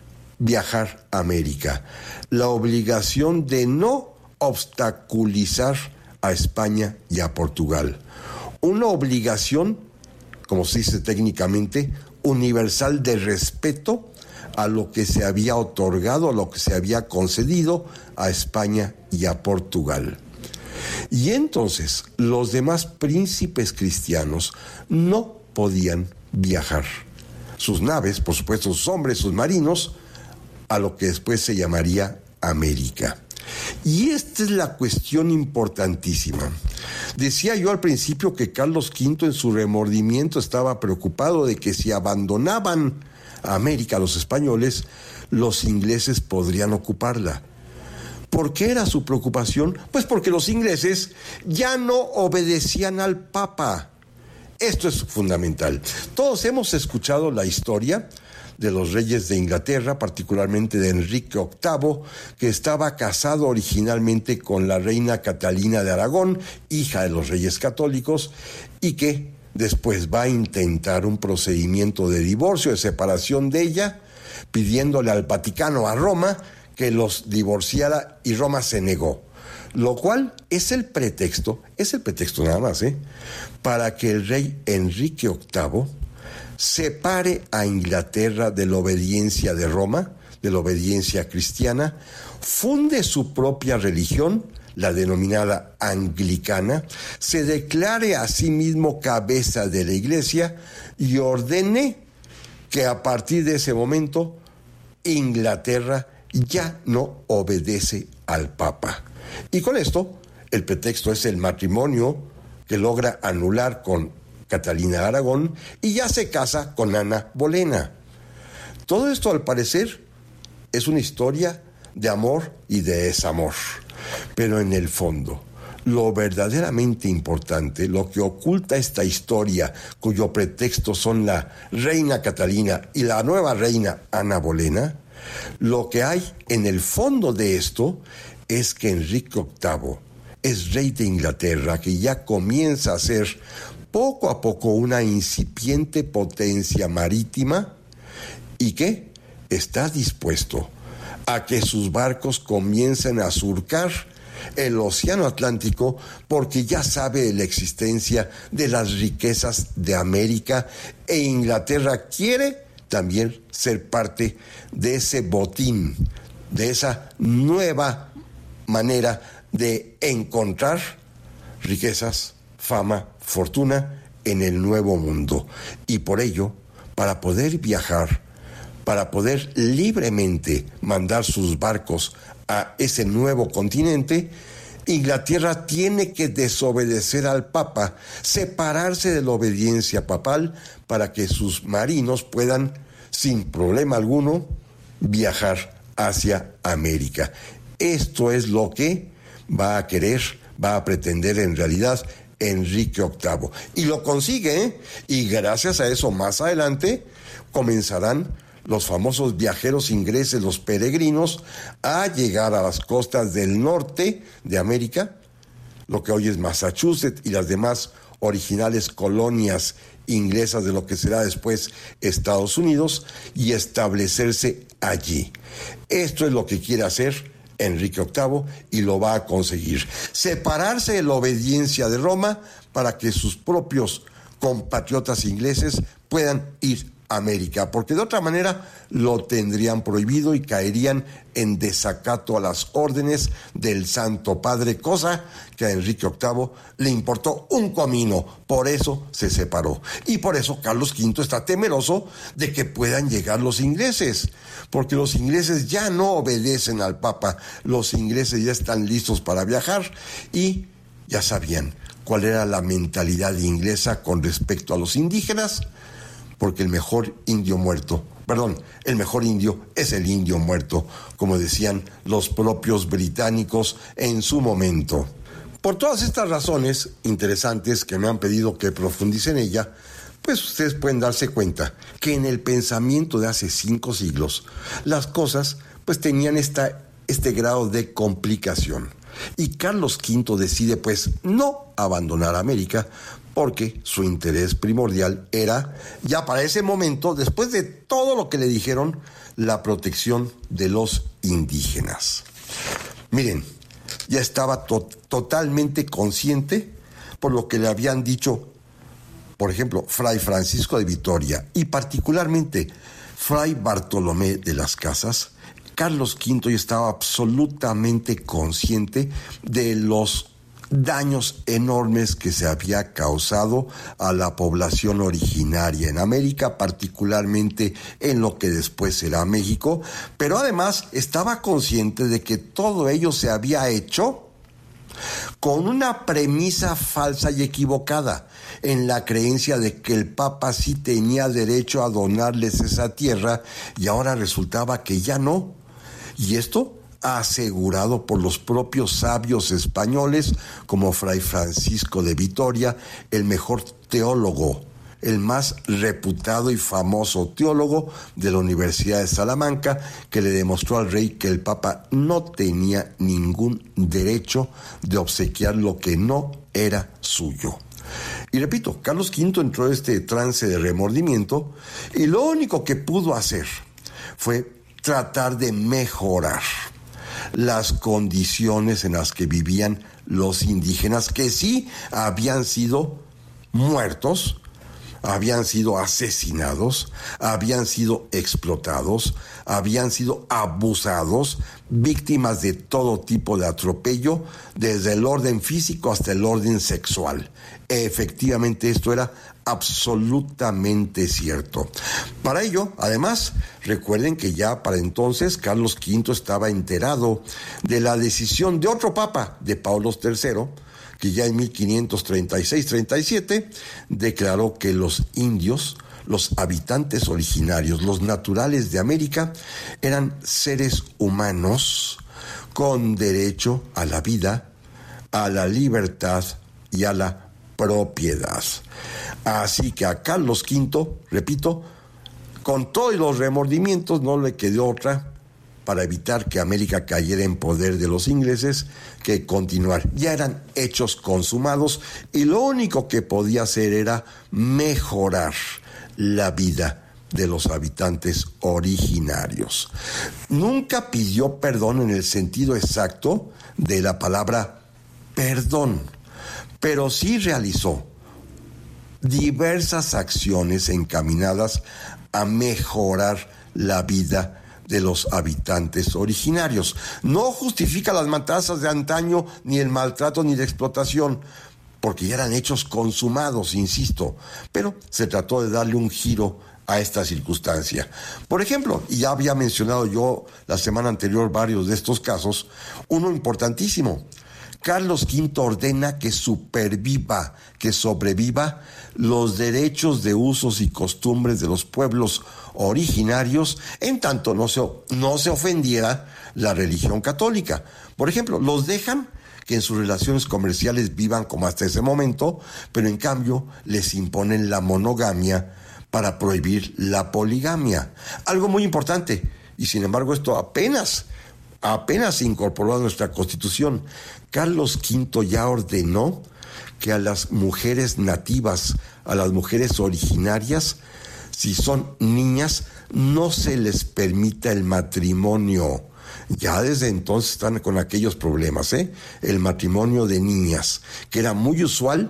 viajar a América, la obligación de no obstaculizar a España y a Portugal. Una obligación, como se dice técnicamente, universal de respeto a lo que se había otorgado, a lo que se había concedido a España y a Portugal. Y entonces los demás príncipes cristianos no podían viajar. Sus naves, por supuesto, sus hombres, sus marinos, a lo que después se llamaría América. Y esta es la cuestión importantísima. Decía yo al principio que Carlos quinto en su remordimiento estaba preocupado de que si abandonaban a América los españoles, los ingleses podrían ocuparla. ¿Por qué era su preocupación? Pues porque los ingleses ya no obedecían al Papa. Esto es fundamental. Todos hemos escuchado la historia de los reyes de Inglaterra, particularmente de Enrique octavo, que estaba casado originalmente con la reina Catalina de Aragón, hija de los reyes católicos, y que después va a intentar un procedimiento de divorcio, de separación de ella, pidiéndole al Vaticano, a Roma, que los divorciara, y Roma se negó. Lo cual es el pretexto, es el pretexto nada más, ¿eh?, para que el rey Enrique octavo separe a Inglaterra de la obediencia de Roma, de la obediencia cristiana, funde su propia religión, la denominada anglicana, se declare a sí mismo cabeza de la iglesia y ordene que a partir de ese momento Inglaterra ya no obedece al Papa. Y con esto, el pretexto es el matrimonio que logra anular con Catalina de Aragón y ya se casa con Ana Bolena. Todo esto, al parecer, es una historia de amor y de desamor. Pero en el fondo, lo verdaderamente importante, lo que oculta esta historia, cuyo pretexto son la reina Catalina y la nueva reina Ana Bolena, lo que hay en el fondo de esto es que Enrique octavo es rey de Inglaterra, que ya comienza a ser poco a poco una incipiente potencia marítima y que está dispuesto a que sus barcos comiencen a surcar el océano Atlántico porque ya sabe de la existencia de las riquezas de América e Inglaterra quiere también ser parte de ese botín, de esa nueva manera de encontrar riquezas, fama, fortuna en el nuevo mundo. Y por ello, para poder viajar, para poder libremente mandar sus barcos a ese nuevo continente, Inglaterra tiene que desobedecer al Papa, separarse de la obediencia papal para que sus marinos puedan, sin problema alguno, viajar hacia América. Esto es lo que va a querer, va a pretender en realidad Enrique octavo. Y lo consigue, ¿eh? Y gracias a eso más adelante comenzarán los famosos viajeros ingleses, los peregrinos, a llegar a las costas del norte de América, lo que hoy es Massachusetts y las demás originales colonias inglesas de lo que será después Estados Unidos, y establecerse allí. Esto es lo que quiere hacer Enrique octavo y lo va a conseguir. Separarse de la obediencia de Roma para que sus propios compatriotas ingleses puedan ir América, porque de otra manera lo tendrían prohibido y caerían en desacato a las órdenes del Santo Padre, cosa que a Enrique octavo le importó un comino. Por eso se separó. Y por eso Carlos quinto está temeroso de que puedan llegar los ingleses, porque los ingleses ya no obedecen al Papa, los ingleses ya están listos para viajar y ya sabían cuál era la mentalidad inglesa con respecto a los indígenas, porque el mejor indio muerto, perdón, el mejor indio es el indio muerto, como decían los propios británicos en su momento. Por todas estas razones interesantes que me han pedido que profundice en ella, pues ustedes pueden darse cuenta que en el pensamiento de hace cinco siglos, las cosas pues tenían esta, este grado de complicación. Y Carlos quinto decide pues no abandonar América, porque su interés primordial era, ya para ese momento, después de todo lo que le dijeron, la protección de los indígenas. Miren, ya estaba to- totalmente consciente por lo que le habían dicho, por ejemplo, Fray Francisco de Vitoria y particularmente Fray Bartolomé de las Casas. Carlos quinto ya estaba absolutamente consciente de los daños enormes que se había causado a la población originaria en América, particularmente en lo que después será México, pero además estaba consciente de que todo ello se había hecho con una premisa falsa y equivocada, en la creencia de que el Papa sí tenía derecho a donarles esa tierra y ahora resultaba que ya no. Y esto asegurado por los propios sabios españoles como Fray Francisco de Vitoria, el mejor teólogo, el más reputado y famoso teólogo de la Universidad de Salamanca, que le demostró al rey que el Papa no tenía ningún derecho de obsequiar lo que no era suyo. Y repito, Carlos quinto entró en este trance de remordimiento y lo único que pudo hacer fue tratar de mejorar las condiciones en las que vivían los indígenas, que sí habían sido muertos, habían sido asesinados, habían sido explotados, habían sido abusados, víctimas de todo tipo de atropello, desde el orden físico hasta el orden sexual. Efectivamente, esto era absolutamente cierto. Para ello, además, recuerden que ya para entonces Carlos quinto estaba enterado de la decisión de otro papa, de Pablo tercero, que ya en mil quinientos treinta y seis treinta y siete declaró que los indios, los habitantes originarios, los naturales de América, eran seres humanos con derecho a la vida, a la libertad y a la propiedad. Así que a Carlos quinto, repito, con todos los remordimientos no le quedó otra para evitar que América cayera en poder de los ingleses que continuar. Ya eran hechos consumados y lo único que podía hacer era mejorar la vida de los habitantes originarios. Nunca pidió perdón en el sentido exacto de la palabra perdón, pero sí realizó diversas acciones encaminadas a mejorar la vida de los habitantes originarios. No justifica las matanzas de antaño, ni el maltrato, ni la explotación, porque ya eran hechos consumados, insisto, pero se trató de darle un giro a esta circunstancia. Por ejemplo, y ya había mencionado yo la semana anterior varios de estos casos, uno importantísimo: Carlos quinto ordena que superviva, que sobreviva los derechos de usos y costumbres de los pueblos originarios, en tanto no se, no se ofendiera la religión católica. Por ejemplo, los dejan que en sus relaciones comerciales vivan como hasta ese momento, pero en cambio les imponen la monogamia para prohibir la poligamia. Algo muy importante, y sin embargo esto apenas, apenas se incorporó a nuestra Constitución. Carlos quinto ya ordenó que a las mujeres nativas, a las mujeres originarias, si son niñas, no se les permita el matrimonio. Ya desde entonces están con aquellos problemas, ¿eh? El matrimonio de niñas, que era muy usual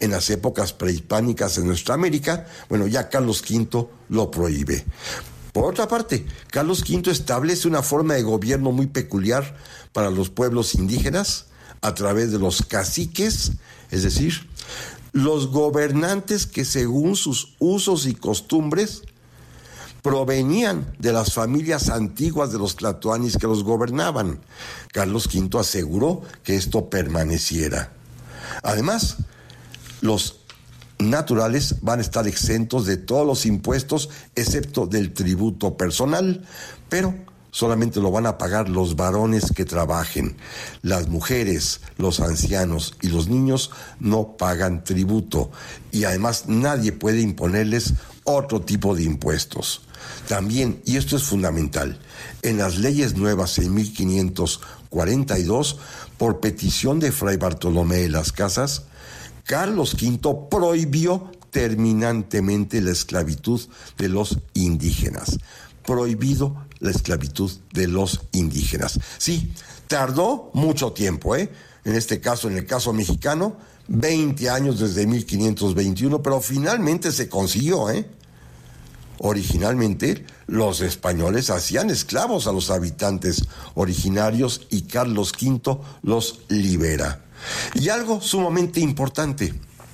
en las épocas prehispánicas en nuestra América, bueno, ya Carlos quinto lo prohíbe. Por otra parte, Carlos quinto establece una forma de gobierno muy peculiar para los pueblos indígenas a través de los caciques, es decir, los gobernantes que según sus usos y costumbres provenían de las familias antiguas de los tlatoanis que los gobernaban. Carlos quinto aseguró que esto permaneciera. Además, los naturales van a estar exentos de todos los impuestos excepto del tributo personal, pero solamente lo van a pagar los varones que trabajen. Las mujeres, los ancianos y los niños no pagan tributo y además nadie puede imponerles otro tipo de impuestos. También, y esto es fundamental, en las leyes nuevas en mil quinientos cuarenta y dos, por petición de Fray Bartolomé de las Casas, Carlos quinto prohibió terminantemente la esclavitud de los indígenas. Prohibido la esclavitud de los indígenas. Sí, tardó mucho tiempo, ¿eh? En este caso, en el caso mexicano, veinte años desde mil quinientos veintiuno, pero finalmente se consiguió, ¿eh? Originalmente, los españoles hacían esclavos a los habitantes originarios y Carlos quinto los libera. Y algo sumamente importante,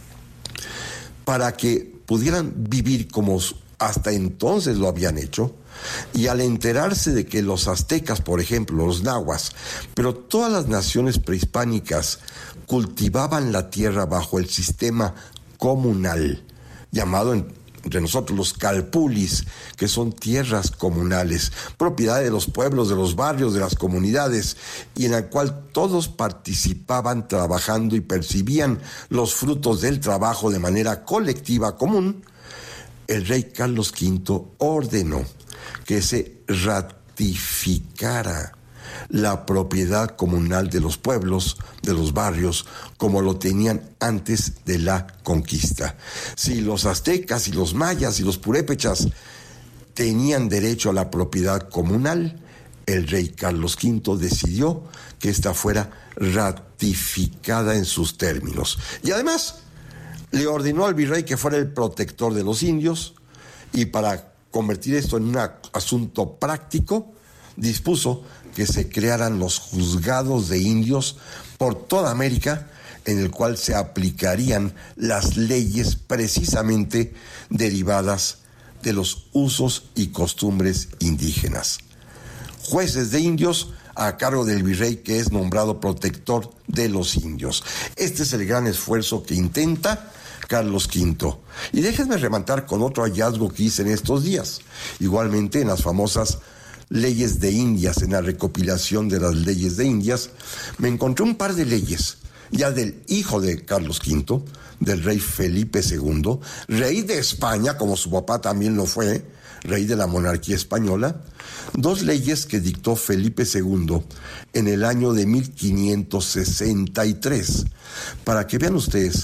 para que pudieran vivir como hasta entonces lo habían hecho, y al enterarse de que los aztecas, por ejemplo, los nahuas, pero todas las naciones prehispánicas cultivaban la tierra bajo el sistema comunal, llamado en entre nosotros los calpulis, que son tierras comunales, propiedad de los pueblos, de los barrios, de las comunidades, y en la cual todos participaban trabajando y percibían los frutos del trabajo de manera colectiva común. El rey Carlos quinto ordenó que se ratificara la propiedad comunal de los pueblos, de los barrios, como lo tenían antes de la conquista. Si los aztecas y los mayas y los purépechas tenían derecho a la propiedad comunal, el rey Carlos quinto decidió que esta fuera ratificada en sus términos. Y además, le ordenó al virrey que fuera el protector de los indios, y para convertir esto en un asunto práctico, dispuso que se crearan los juzgados de indios por toda América, en el cual se aplicarían las leyes precisamente derivadas de los usos y costumbres indígenas. Jueces de indios a cargo del virrey, que es nombrado protector de los indios. Este es el gran esfuerzo que intenta Carlos quinto. Y déjenme rematar con otro hallazgo que hice en estos días. Igualmente en las famosas leyes de Indias, en la recopilación de las leyes de Indias, me encontré un par de leyes, ya del hijo de Carlos quinto, del rey Felipe segundo, rey de España, como su papá también lo fue, rey de la monarquía española, dos leyes que dictó Felipe segundo en el año de mil quinientos sesenta y tres. Para que vean ustedes,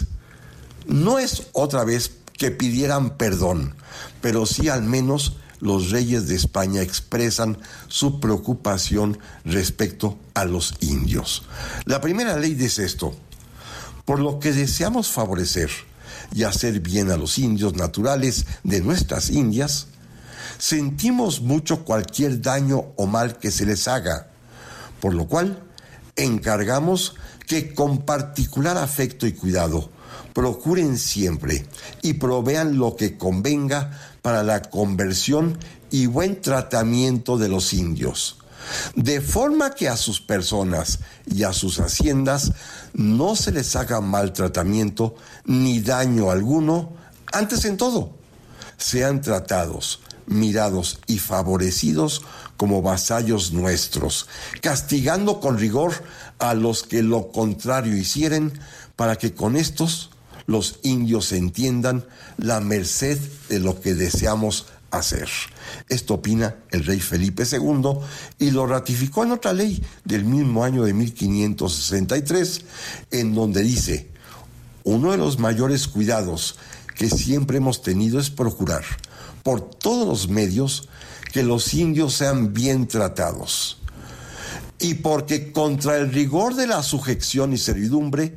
no es otra vez que pidieran perdón, pero sí al menos los reyes de España expresan su preocupación respecto a los indios. La primera ley dice esto: por lo que deseamos favorecer y hacer bien a los indios naturales de nuestras Indias, sentimos mucho cualquier daño o mal que se les haga, por lo cual encargamos que con particular afecto y cuidado procuren siempre y provean lo que convenga para la conversión y buen tratamiento de los indios, de forma que a sus personas y a sus haciendas no se les haga mal tratamiento ni daño alguno, antes en todo, sean tratados, mirados y favorecidos como vasallos nuestros, castigando con rigor a los que lo contrario hicieren, para que con estos los indios entiendan la merced de lo que deseamos hacer. Esto opina el rey Felipe segundo y lo ratificó en otra ley del mismo año de mil quinientos sesenta y tres, en donde dice: uno de los mayores cuidados que siempre hemos tenido es procurar por todos los medios que los indios sean bien tratados, y porque contra el rigor de la sujeción y servidumbre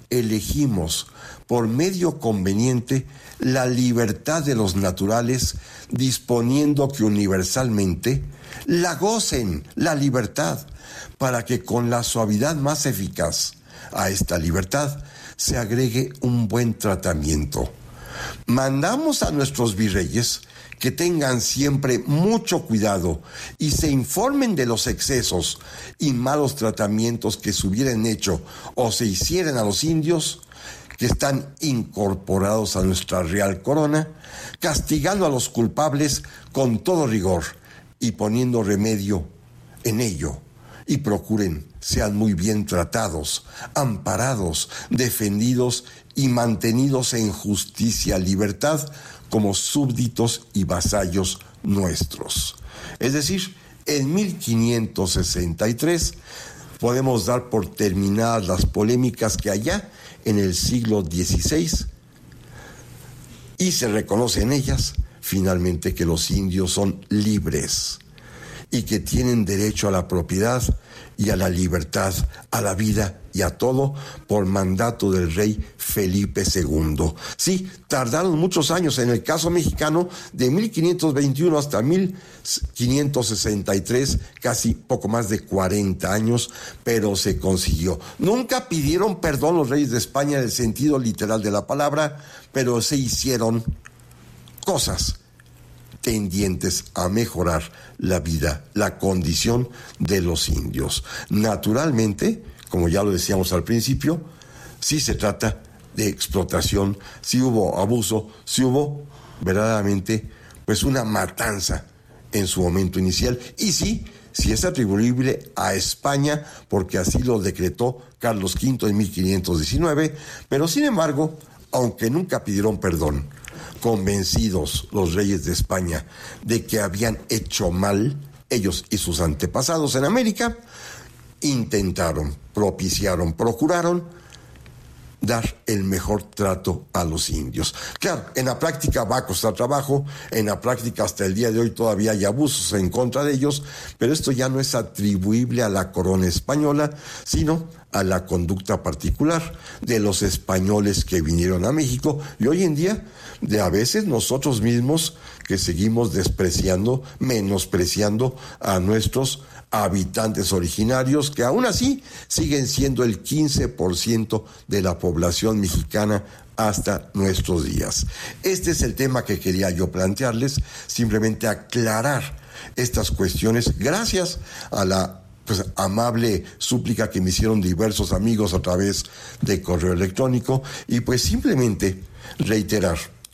elegimos por medio conveniente la libertad de los naturales, disponiendo que universalmente la gocen, la libertad, para que con la suavidad más eficaz a esta libertad se agregue un buen tratamiento. Mandamos a nuestros virreyes que tengan siempre mucho cuidado y se informen de los excesos y malos tratamientos que se hubieran hecho o se hicieran a los indios que están incorporados a nuestra real corona, castigando a los culpables con todo rigor y poniendo remedio en ello, y procuren sean muy bien tratados, amparados, defendidos y mantenidos en justicia y libertad como súbditos y vasallos nuestros. Es decir, en mil quinientos sesenta y tres podemos dar por terminadas las polémicas que allá en el siglo dieciséis, y se reconoce en ellas finalmente que los indios son libres y que tienen derecho a la propiedad y a la libertad, a la vida y a todo por mandato del rey Felipe segundo. Sí, tardaron muchos años en el caso mexicano, de mil quinientos veintiuno hasta mil quinientos sesenta y tres, casi poco más de cuarenta años, pero se consiguió. Nunca pidieron perdón los reyes de España en el sentido literal de la palabra, pero se hicieron cosas tendientes a mejorar la vida, la condición de los indios. Naturalmente, como ya lo decíamos al principio, sí se trata de explotación, sí hubo abuso, sí hubo verdaderamente pues una matanza en su momento inicial, y sí, sí es atribuible a España porque así lo decretó Carlos quinto en mil quinientos diecinueve, pero sin embargo, aunque nunca pidieron perdón, convencidos los reyes de España de que habían hecho mal, ellos y sus antepasados en América, intentaron, propiciaron, procuraron dar el mejor trato a los indios. Claro, en la práctica va a costar trabajo, en la práctica hasta el día de hoy todavía hay abusos en contra de ellos, pero esto ya no es atribuible a la corona española, sino a la conducta particular de los españoles que vinieron a México, y hoy en día de a veces nosotros mismos que seguimos despreciando, menospreciando a nuestros habitantes originarios, que aún así siguen siendo el quince por ciento de la población mexicana hasta nuestros días. Este es el tema que quería yo plantearles, simplemente aclarar estas cuestiones gracias a la pues, amable súplica que me hicieron diversos amigos a través de correo electrónico, y pues simplemente reiterar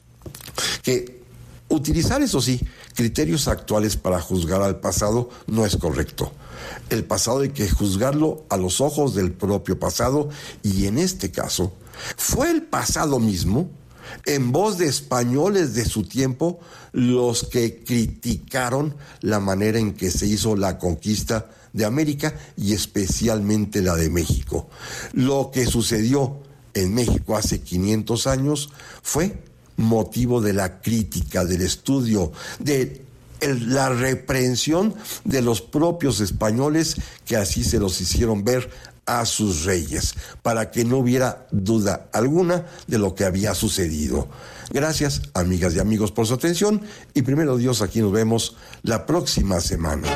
que utilizar, eso sí, criterios actuales para juzgar al pasado no es correcto. El pasado hay que juzgarlo a los ojos del propio pasado, y en este caso fue el pasado mismo, en voz de españoles de su tiempo, los que criticaron la manera en que se hizo la conquista de América y especialmente la de México. Lo que sucedió en México hace quinientos años fue motivo de la crítica, del estudio, de el, la reprensión de los propios españoles, que así se los hicieron ver a sus reyes, para que no hubiera duda alguna de lo que había sucedido. Gracias, amigas y amigos, por su atención, y primero Dios, aquí nos vemos la próxima semana.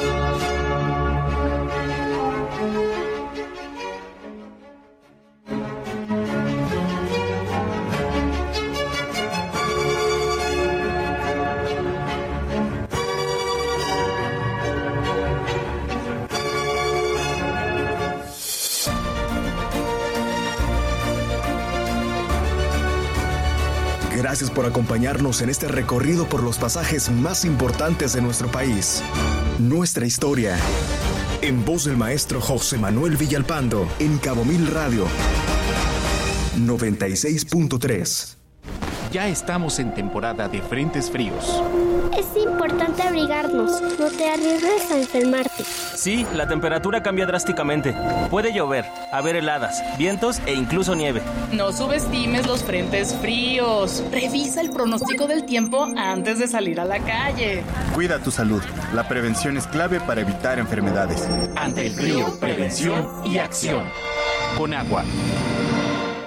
Gracias por acompañarnos en este recorrido por los pasajes más importantes de nuestro país. Nuestra historia. En voz del maestro José Manuel Villalpando, en Cabo Mil Radio. noventa y seis punto tres. Ya estamos en temporada de frentes fríos. Es importante abrigarnos, no te arriesgues a enfermarte. Sí, la temperatura cambia drásticamente. Puede llover, haber heladas, vientos e incluso nieve. No subestimes los frentes fríos. Revisa el pronóstico del tiempo antes de salir a la calle. Cuida tu salud. La prevención es clave para evitar enfermedades. Ante el frío, prevención y acción. Con agua.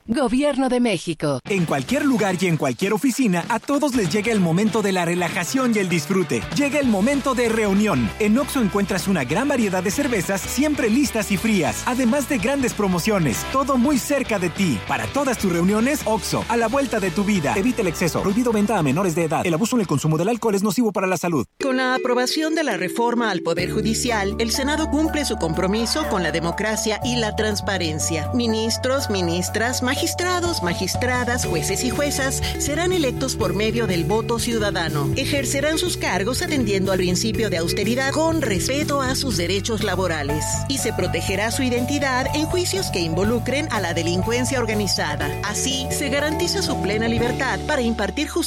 Gobierno de México. En cualquier lugar y en cualquier oficina, a todos les llega el momento de la relajación y el disfrute. Llega el momento de reunión. En Oxxo encuentras una gran variedad de cervezas siempre listas y frías, además de grandes promociones. Todo muy cerca de ti. Para todas tus reuniones, Oxxo, a la vuelta de tu vida. Evita el exceso. Prohibido venta a menores de edad. El abuso en el consumo del alcohol es nocivo para la salud. Con la aprobación de la reforma al Poder Judicial, el Senado cumple su compromiso con la democracia y la transparencia. Ministros, ministras, magistrados, magistradas, jueces y juezas serán electos por medio del voto ciudadano. Ejercerán sus cargos atendiendo al principio de austeridad con respeto a sus derechos laborales. Y se protegerá su identidad en juicios que involucren a la delincuencia organizada. Así, se garantiza su plena libertad para impartir justicia